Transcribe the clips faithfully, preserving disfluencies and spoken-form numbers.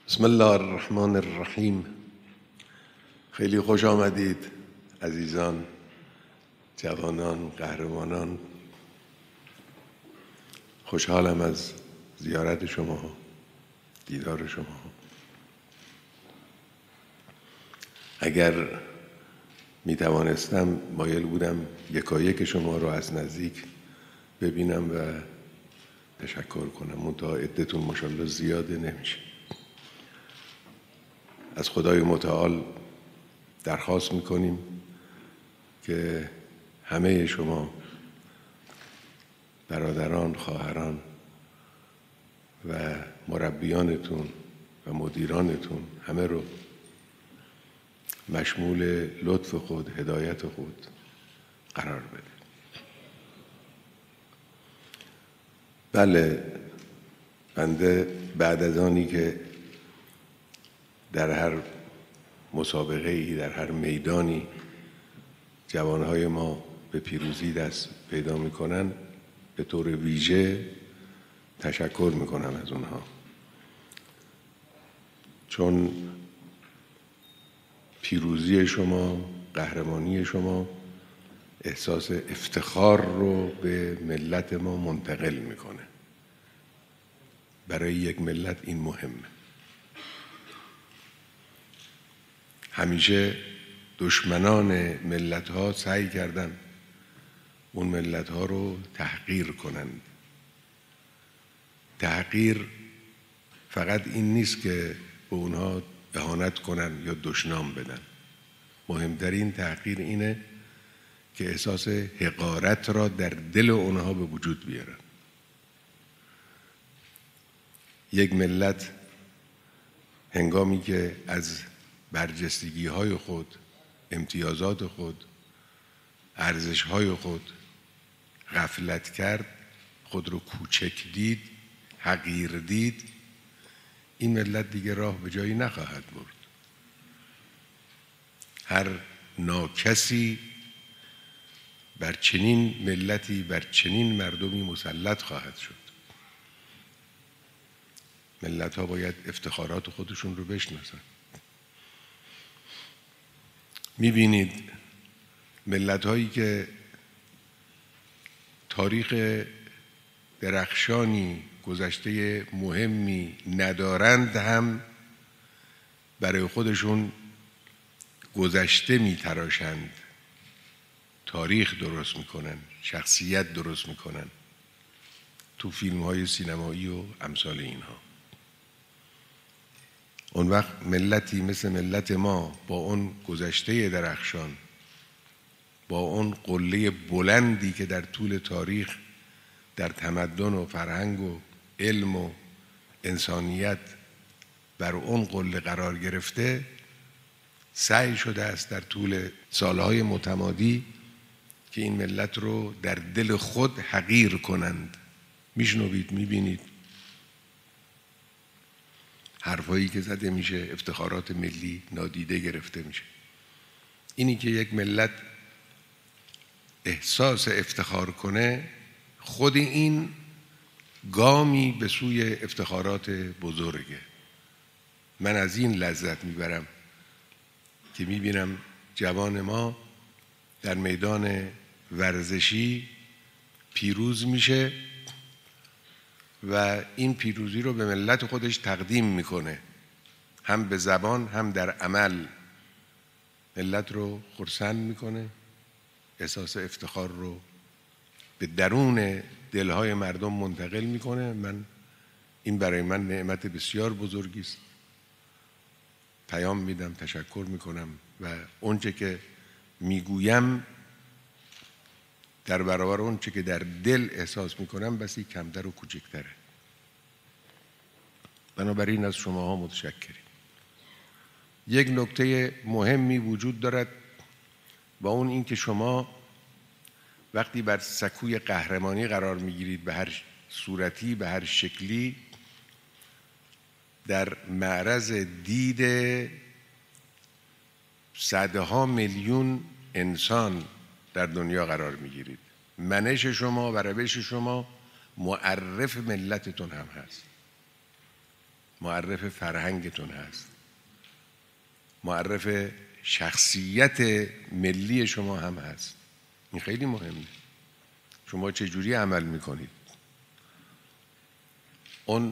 بسم الله الرحمن الرحیم. خیلی خوش آمدید عزیزان، جوانان، قهرمانان. خوشحالم از زیارت شما، دیدار شما. اگر می توانستم مایل بودم یکایک شما رو از نزدیک ببینم و تشکر کنم، منتها عدتون ماشاءالله زیاده، نمیشه. از خدای متعال درخواست میکنیم که همه شما برادران، خواهران و مربیانتون و مدیرانتون همه رو مشمول لطف خود، هدایت خود قرار بده. بله، بنده بعد از آنی که در هر مسابقه ای، در هر میدانی جوانهای ما به پیروزی دست پیدا میکنن، به طور ویژه تشکر میکنم از اونها، چون پیروزی شما، قهرمانی شما احساس افتخار رو به ملت ما منتقل میکنه. برای یک ملت این مهمه. همیشه دشمنان ملت ها سعی کردن اون ملت ها رو تحقیر کنند. تحقیر فقط این نیست که به اونها اهانت کنن یا دشنام بدن. مهمترین تحقیر اینه که احساس حقارت را در دل اونها به وجود بیارن. یک ملت هنگامی که از برجستگی های خود، امتیازات خود، ارزش های خود غفلت کرد، خود رو کوچک دید، حقیر دید، این ملت دیگه راه به جایی نخواهد برد. هر ناکسی بر چنین ملتی، بر چنین مردمی مسلط خواهد شد. ملت ها باید افتخارات خودشون رو بشناسن. میبینید ملت هایی که تاریخ درخشانی، گذشته مهمی ندارند هم برای خودشون گذشته میتراشند، تاریخ درست میکنن، شخصیت درست میکنن تو فیلم های سینمایی و امثال اینها. اون وقت ملتی مثل ملت ما با اون گذشته درخشان، با اون قله بلندی که در طول تاریخ در تمدن و فرهنگ و علم و انسانیت بر اون قله قرار گرفته، سعی شده است در طول سالهای متمادی که این ملت رو در دل خود حقیر کنند. میشنوید، میبینید حرفایی که زده میشه، افتخارات ملی نادیده گرفته میشه. اینی که یک ملت احساس افتخار کنه، خود این گامی به سوی افتخارات بزرگه. من از این لذت میبرم که میبینم جوان ما در میدان ورزشی پیروز میشه و این پیروزی رو به ملت خودش تقدیم میکنه، هم به زبان هم در عمل. ملت رو خرسند میکنه، احساس افتخار رو به درون دلهای مردم منتقل میکنه. من این برای من نعمت بسیار بزرگی است. پیام میدم، تشکر میکنم و اونچه که میگویم در برابر اونچه که در دل احساس میکنم بسی کمتر و کوچکتره. بنابراین از شماها متشکریم. یک نکته مهمی وجود دارد و اون این که شما وقتی بر سکوی قهرمانی قرار میگیرید، به هر صورتی، به هر شکلی، در معرض دید صدها میلیون انسان در دنیا قرار میگیرید. منش شما و روش شما معرف ملتتون هم هست. معرف فرهنگتون هست، معرف شخصیت ملی شما هم هست. این خیلی مهمه. شما چجوری عمل میکنید؟ اون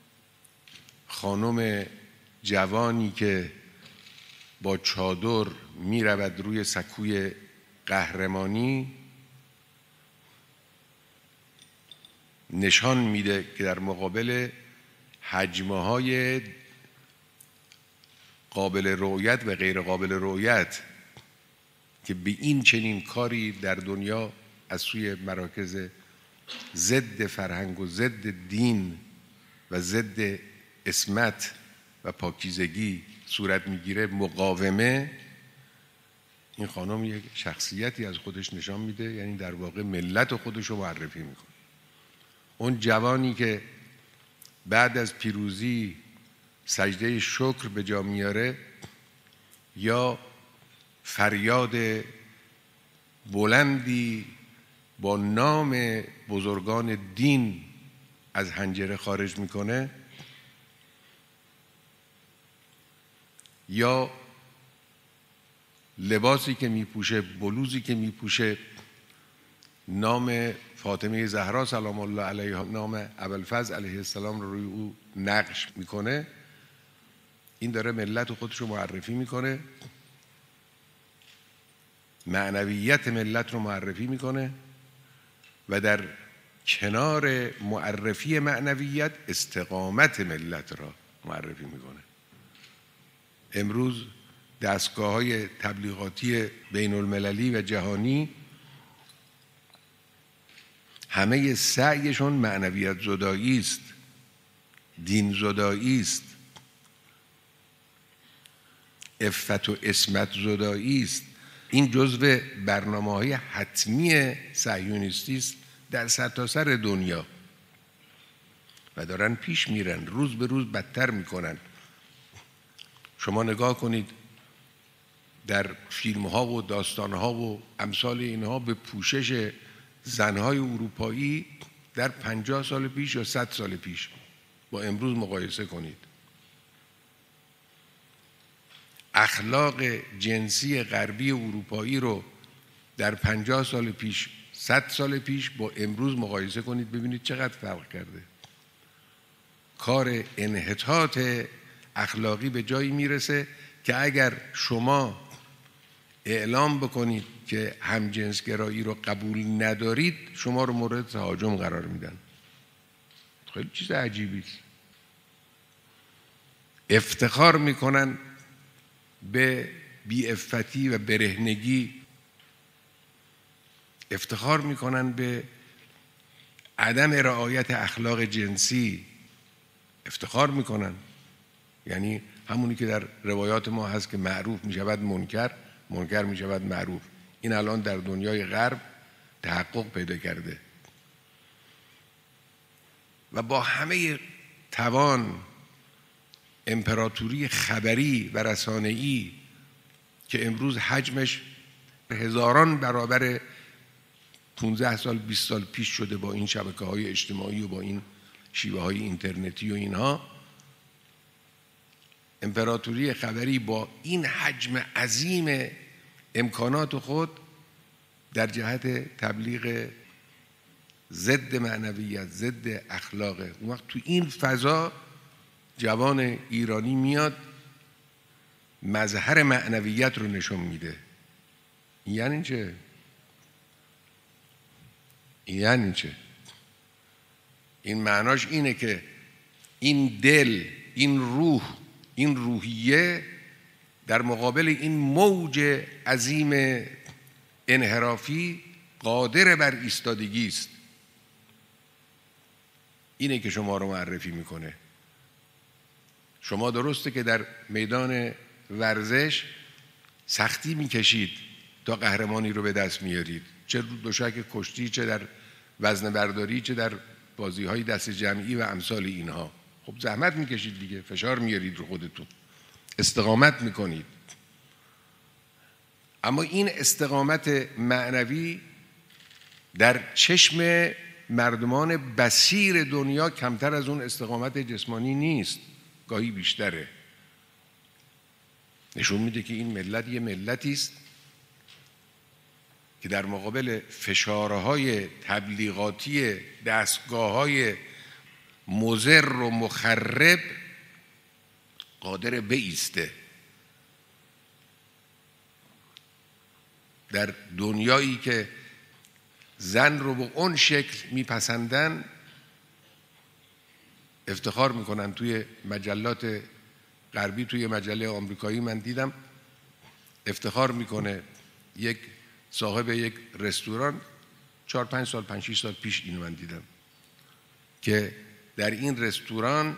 خانم جوانی که با چادر میرود روی سکوی قهرمانی، نشان میده که در مقابل حجمه های قابل رؤیت و غیر قابل رؤیت که به این چنین کاری در دنیا از سوی مراکز ضد فرهنگ و ضد دین و ضد عصمت و پاکیزگی صورت میگیره، مقاومه، این خانم یک شخصیتی از خودش نشان میده، یعنی در واقع ملت خودش رو معرفی میکنه. اون جوانی که بعد از پیروزی سجده شکر به جا میاره یا فریاد بلندی با نام بزرگان دین از حنجره خارج میکنه، یا لباسی که میپوشه، بلوزی که میپوشه، نام فاطمه زهرا سلام الله علیها، نام ابوالفضل علیه السلام رو روی او نقش میکنه، این داره ملت خودش رو معرفی میکنه، معنویت ملت رو معرفی میکنه و در کنار معرفی معنویت استقامت ملت را معرفی میکنه. امروز دستگاه‌های تبلیغاتی بین المللی و جهانی همه سعیشون معنویت زدایی است، دین زدایی است، عفت و عصمت زدایی است. این جزو برنامه‌های حتمی صهیونیستی است در سرتاسر دنیا و دارن پیش میرن، روز به روز بدتر میکنن. شما نگاه کنید در فیلم ها و داستان ها و امثال اینها به پوشش زنهای اروپایی در پنجاه سال پیش یا صد سال پیش با امروز مقایسه کنید. اخلاق جنسی غربی اروپایی رو در پنجاه سال پیش، صد سال پیش با امروز مقایسه کنید، ببینید چقدر فرق کرده. کار انحطاط اخلاقی به جایی میرسه که اگر شما اعلام بکنید که همجنسگرایی رو قبول ندارید، شما رو مورد تهاجم قرار میدن. خیلی چیز عجیبی است. افتخار میکنن به بی‌عفتی و برهنگی، افتخار میکنن به عدم رعایت اخلاق جنسی، افتخار میکنن. یعنی همونی که در روایات ما هست که معروف میشود منکر، منکر میشود معروف. این الان در دنیای غرب تحقق پیدا کرده و با همه توان امپراتوری خبری و رسانه‌ای که امروز حجمش هزاران برابر پانزده سال بیست سال پیش شده با این شبکه‌های اجتماعی و با این شیوه‌های اینترنتی و اینها، امپراتوری خبری با این حجم عظیم امکانات خود در جهت تبلیغ ضد معنویت، ضد اخلاقه. اون وقت تو این فضا جوان ایرانی میاد مظهر معنویت رو نشون میده. یعنی چه؟ یعنی چه؟ این معناش اینه که این دل، این روح، این روحیه در مقابل این موج عظیم انحرافی قادر بر ایستادگی است. اینه که شما رو معرفی میکنه. شما درسته که در میدان ورزش سختی میکشید تا قهرمانی رو به دست میارید، چه دوشک کشتی، چه در وزنه برداری، چه در بازی‌های دست جمعی و امثال اینها. خب زحمت میکشید دیگه، فشار میارید رو خودتون، استقامت میکنید. اما این استقامت معنوی در چشم مردمان بصیر دنیا کمتر از اون استقامت جسمانی نیست. گاهی بیشتره. نشون میده که این ملت یه ملتی است که در مقابل فشارهای تبلیغاتی دستگاه‌های مضر و مخرب قادر بایسته. در دنیایی که زن رو به اون شکل میپسندن، افتخار میکنن. توی مجلات غربی، توی مجله آمریکایی من دیدم افتخار میکنه یک صاحب یک رستوران، چهار پنج سال پنج شش سال پیش اینو من دیدم که در این رستوران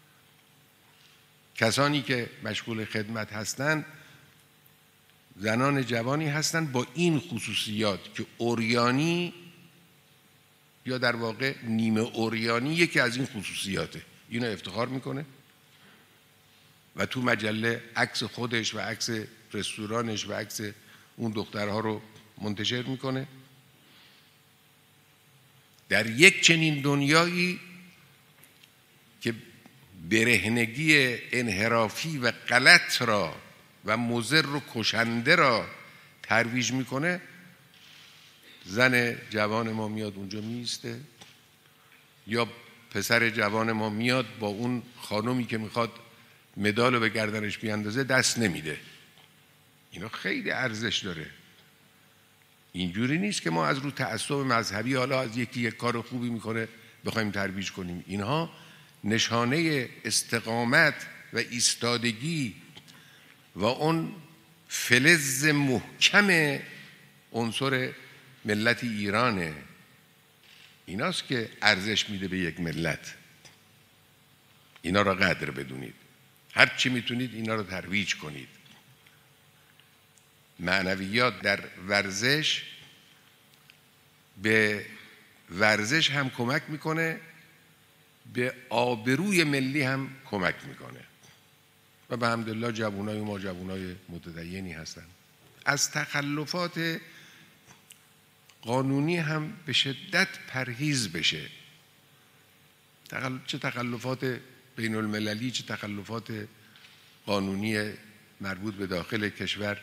کسانی که مشغول خدمت هستند زنان جوانی هستند با این خصوصیات که اوریانی یا در واقع نیمه اوریانی یکی از این خصوصیاته. اینو افتخار میکنه و تو مجله عکس خودش و عکس رستورانش و عکس اون دخترها رو منتشر میکنه. در یک چنین دنیایی که برهنگی انحرافی و غلط را و مضر و کشنده را ترویج میکنه، زن جوان ما میاد اونجا میسته یا پسر جوان ما میاد با اون خانومی که میخواد مدال رو به گردنش بیاندازه دست نمیده. اینا خیلی ارزش داره. اینجوری نیست که ما از رو تعصب مذهبی حالا از یکی یک کار خوبی میکنه بخوایم ترویج کنیم. اینها نشانه استقامت و ایستادگی و اون فلز محکم عنصر ملت ایرانه. ایناست که ارزش میده به یک ملت. اینا را قدر بدونید، هر چی میتونید اینا را ترویج کنید. معنویات در ورزش به ورزش هم کمک میکنه، به آبروی ملی هم کمک میکنه و به حمدالله جوانای ما جوانای متدینی هستن. از تخلفات قانونی هم به شدت پرهیز بشه. چه تخلفات بین المللی چه تخلفات قانونی مربوط به داخل کشور.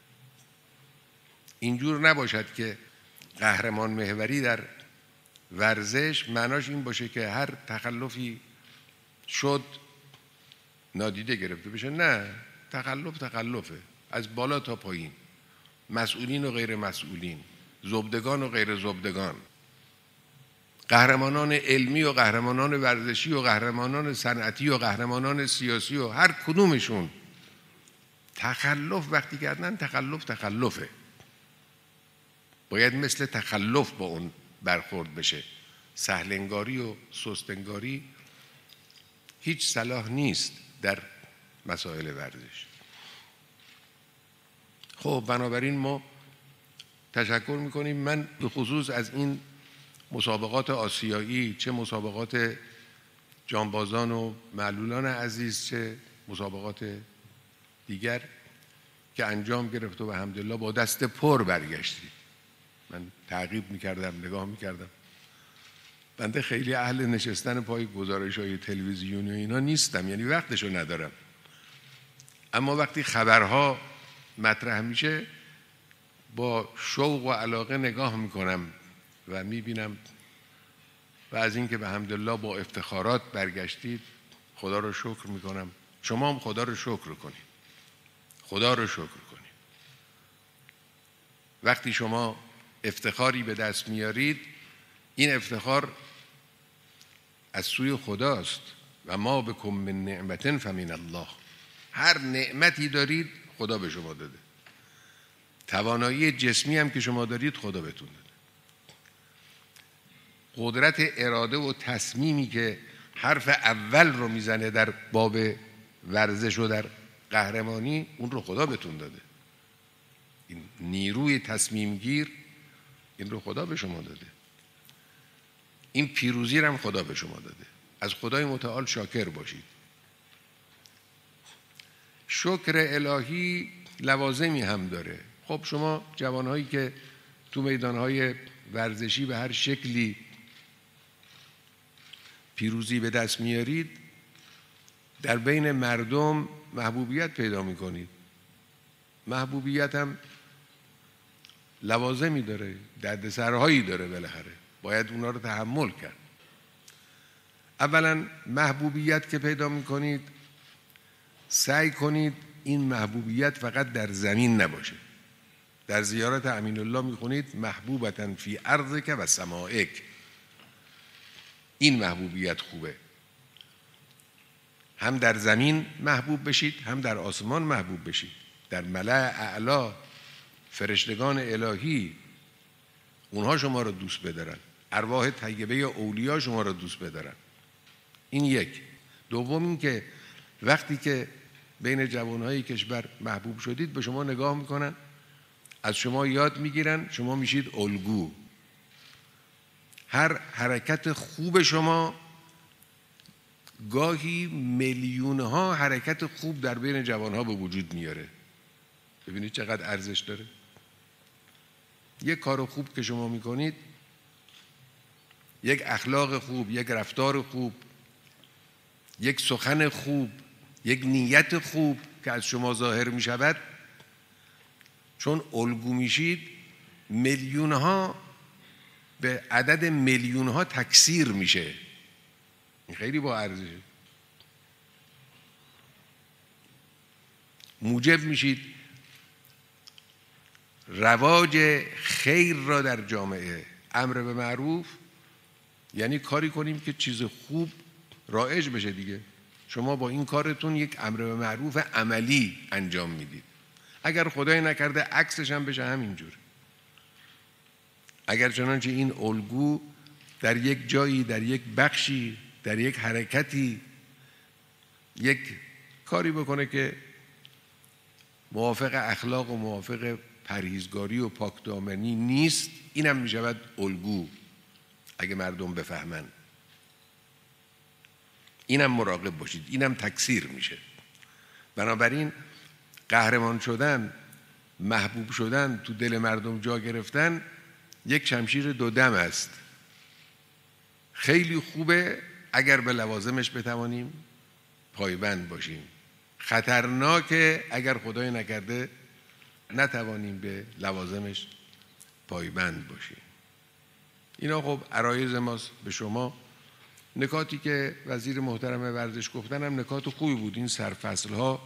اینجور نباشد که قهرمان محوری در ورزش معناش این باشه که هر تخلفی شد نادیده گرفته بشه. نه، تخلف تخلفه، از بالا تا پایین، مسئولین و غیر مسئولین، زبدگان و غیر زبدگان، قهرمانان علمی و قهرمانان ورزشی و قهرمانان صنعتی و قهرمانان سیاسی و هر کدومشون تخلف وقتی کردن تخلف تخلفه. باید مثل تخلف با اون برخورد بشه. سهلنگاری و سستنگاری هیچ صلاح نیست در مسائل ورزش. خب بنابراین ما تشکر میکنیم. من به خصوص از این مسابقات آسیایی، چه مسابقات جانبازان و معلولان عزیز چه مسابقات دیگر که انجام گرفت و به حمدالله با دست پر برگشتید. من تعقیب میکردم، نگاه میکردم. بنده خیلی اهل نشستن پای گزارش‌های تلویزیونی و اینا نیستم، یعنی وقتشو ندارم. اما وقتی خبرها مطرح میشه با شوق و علاقه نگاه میکنم و میبینم و از اینکه به حمدالله با افتخارات برگشتید خدا رو شکر میکنم. شما هم خدا رو شکر کنید. خدا رو شکر کنید. وقتی شما افتخاری به دست میارید این افتخار از سوی خداست. و ما بکم من نعمت فمن الله. هر نعمتی دارید خدا به شما داده. توانایی جسمی هم که شما دارید خدا بهتون داده. قدرت اراده و تصمیمی که حرف اول رو میزنه در باب ورزش و در قهرمانی اون رو خدا بهتون داده. این نیروی تصمیم گیر این رو خدا به شما داده. این پیروزی رو هم خدا به شما داده. از خدای متعال شاکر باشید. شکر الهی لوازمی هم داره. خب شما جوانهایی که تو میدانهای ورزشی به هر شکلی پیروزی به دست میارید در بین مردم محبوبیت پیدا میکنید. محبوبیت هم لوازمی داره، دردسرهایی داره، بالاخره باید اونا رو تحمل کرد. اولا محبوبیت که پیدا میکنید سعی کنید این محبوبیت فقط در زمین نباشه. در زیارت امین الله میخونید محبوبتن فی ارضک و سمائک. این محبوبیت خوبه، هم در زمین محبوب بشید هم در آسمان محبوب بشید. در ملأ اعلا فرشتگان الهی اونها شما رو دوست بدارن، ارواح طیبه اولیا شما رو دوست بدارن. این یک. دوم این که وقتی که بین جوانهای کشور محبوب شدید به شما نگاه میکنن، از شما یاد میگیرن، شما میشید الگو. هر حرکت خوب شما گاهی میلیونها حرکت خوب در بین جوانها به وجود میاره. ببینید چقدر ارزش داره. یک کار خوب که شما میکنید، یک اخلاق خوب، یک رفتار خوب، یک سخن خوب، یک نیت خوب که از شما ظاهر میشود، چون الگو میشید میلیونها به عدد میلیونها تکثیر میشه. این خیلی با ارزشه. موجب میشید رواج خیر را در جامعه. امر به معروف یعنی کاری کنیم که چیز خوب رایج بشه دیگه. شما با این کارتون یک امر به معروف عملی انجام میدید. اگر خدای نکرده عکسش هم بشه همینجور. اگر چنانچه این الگو در یک جایی، در یک بخشی، در یک حرکتی یک کاری بکنه که موافق اخلاق و موافق پرهیزگاری و پاکدامنی نیست، اینم میشود الگو. اگه مردم بفهمن اینم مراقب باشید، اینم تکثیر میشه. بنابراین قهرمان شدن، محبوب شدن، تو دل مردم جا گرفتن یک شمشیر دو دم است. خیلی خوبه اگر به لوازمش بتوانیم پایبند باشیم. خطرناکه اگر خدای نکرده نتوانیم به لوازمش پایبند باشیم. اینا خب عرایض ماست به شما. نکاتی که وزیر محترم ورزش گفتن هم نکات خوبی بود. این سرفصل ها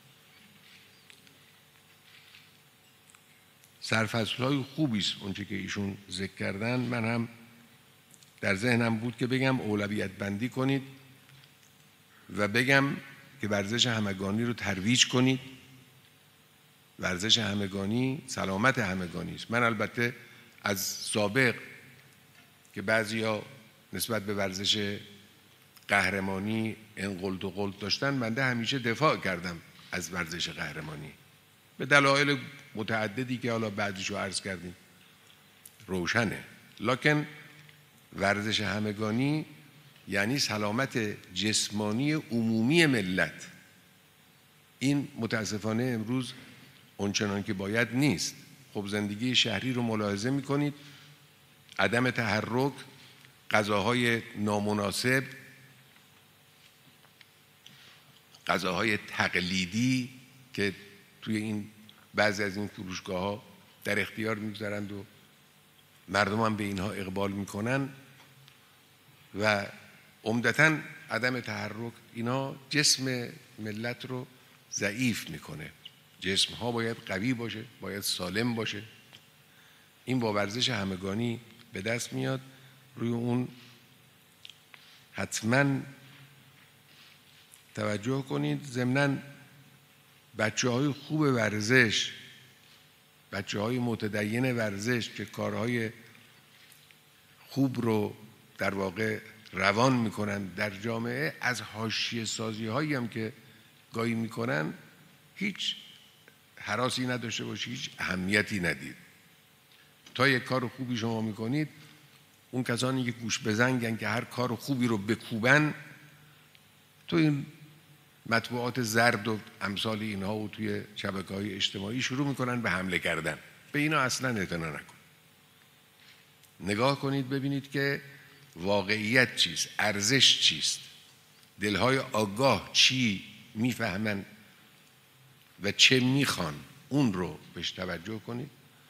سرفصل های خوبی است اونچه که ایشون ذکر کردن. من هم در ذهنم بود که بگم اولویت بندی کنید و بگم که ورزش همگانی رو ترویج کنید. ورزش همگانی سلامت همگانی است. من البته از سابق که بعضیا نسبت به ورزش قهرمانی انقلت و قلت داشتن، بنده همیشه دفاع کردم از ورزش قهرمانی به دلایل متعددی که حالا بعدشو عرض کردیم روشنه. لکن ورزش همگانی یعنی سلامت جسمانی عمومی ملت. این متاسفانه امروز اونچنان که باید نیست. خب زندگی شهری رو ملاحظه میکنید، عدم تحرک، غذاهای نامناسب، غذاهای تقلیدی که توی این بعضی از این فروشگاه ها در اختیار میگذارند و مردم هم به اینها اقبال میکنن و عمدتاً عدم تحرک، اینا جسم ملت رو ضعیف میکنه. جسم ها باید قوی باشه، باید سالم باشه. این با ورزش همگانی به دست میاد. روی اون حتما توجه کنید. ضمناً بچه های خوب ورزش، بچه های متدین ورزش که کارهای خوب رو در واقع روان میکنن در جامعه، از حاشیه سازی هایی هم که گاهی میکنن هیچ هراسی نداشته باشید، هیچ اهمیتی ندید. تا یک کار خوبی شما میکنید، اون کسانی که گوش بزنگن که هر کار خوبی رو بکوبن، تو این مطبوعات زرد و امثال اینها و توی شبکه‌های اجتماعی شروع میکنن به حمله کردن. به اینا اصلا اعتنا نکن. نگاه کنید ببینید که واقعیت چیست، ارزش چیست. دلهای آگاه چی میفهمن و چه میخوان اون رو بهش توجه کنید.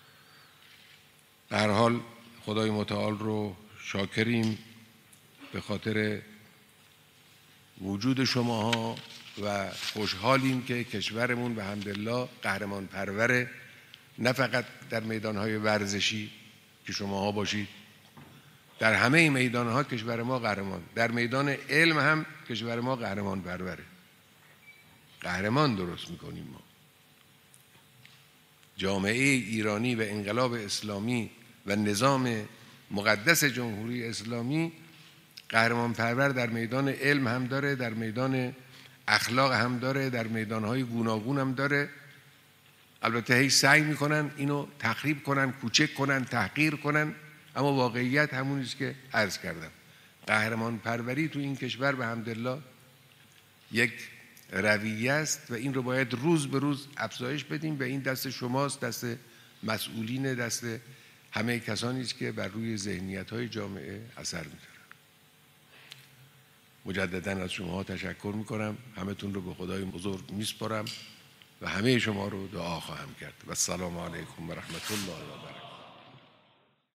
به هر حال خدای متعال رو شاکریم به خاطر وجود شماها و خوشحالیم که کشورمون به حمدالله قهرمان پروره، نه فقط در میدانهای ورزشی که شماها باشید، در همه میدانها کشور ما قهرمان، در میدان علم هم کشور ما قهرمان پروره، قهرمان درست میکنیم ما. جامعه ایرانی و انقلاب اسلامی و نظام مقدس جمهوری اسلامی قهرمان پرور در میدان علم هم داره، در میدان اخلاق هم داره، در میدانهای گوناگون هم داره. البته هی سعی میکنن اینو تخریب کنن، کوچک کنن، تحقیر کنن، اما واقعیت همونی است که عرض کردم. قهرمان پروری تو این کشور به حمدالله یک رویه است و این رو باید روز به روز افزایش بدیم و این دست شماست، دست مسئولین، دست همه کسانی است که بر روی ذهنیت‌های جامعه اثر می‌ذارن. مجدداً از شما تشکر می‌کنم، همه‌تون رو به خدای بزرگ می‌سپارم و همه شما رو دعا خواهم کرد. و السلام علیکم و رحمت الله و برکاته.